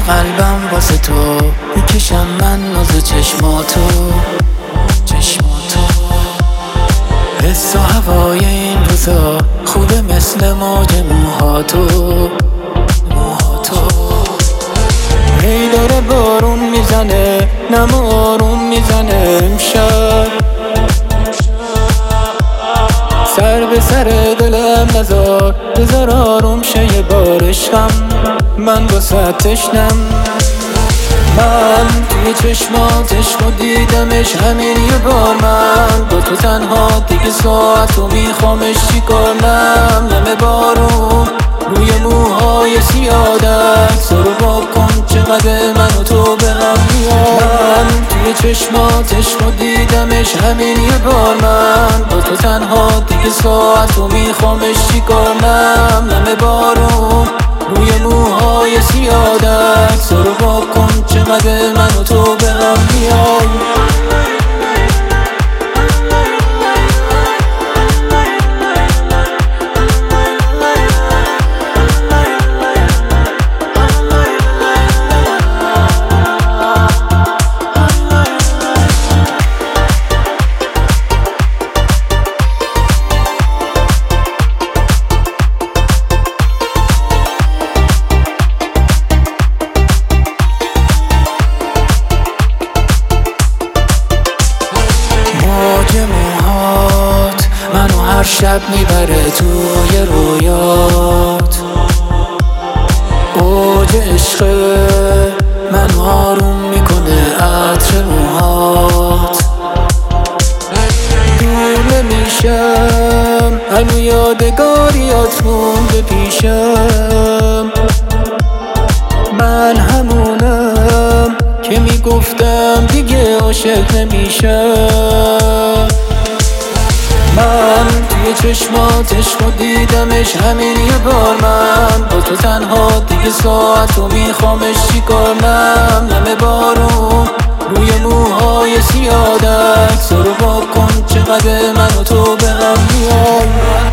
قلبم واسه تو میکشم من ناز چشماتو حس و هوای این روزا خوبه مثل موج موهاتو هی داره بارون میزنه نم آروم میزنه امشب سر به سر دلم نزار بذار آروم شه یه بار عشقم من واسه تشنم من توی چشماتش رو دیدمش همین یه بار من با تو تنها دیگه ساعتو میخوامش چیکار نم بارون روی موهای سیادت سرو با کن چقدر من و تو به هم میاد من توی چشماتش رو دیدمش همین یه بار من با تو تنها دیگه ساعتو میخوامش چیکار نم بارون روی موهای سیادت سرو با کن چقدر من و تو به هم میاد منو هر شب میبره توی رویات اوج عشق منو آروم میکنه عطر موهات دور نمیشم هنو یادگاریات مونده پیشم من همونم که میگفتم دیگه عاشق نمیشم من توی چشماتش رو دیدمش همین یه بار من با تو تنها دیگه ساعتو میخوامش چیکار نم بارون روی موهای سیادت سرو با کن چقدر من و تو به هم میاد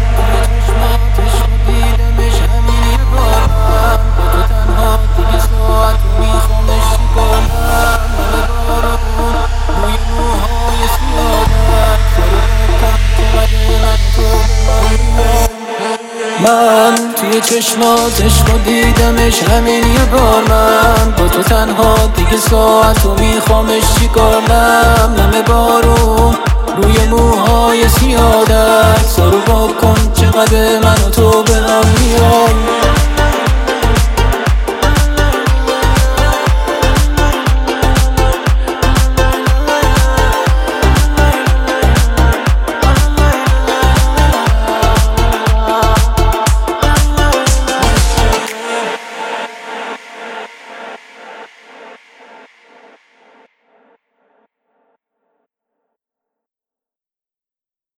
من توی چشماتش رو دیدمش همین یه بار من با تو تنها دیگه ساعتو میخوامش چیکار نم بارون روی موهای سیادت سرو با کن چقدر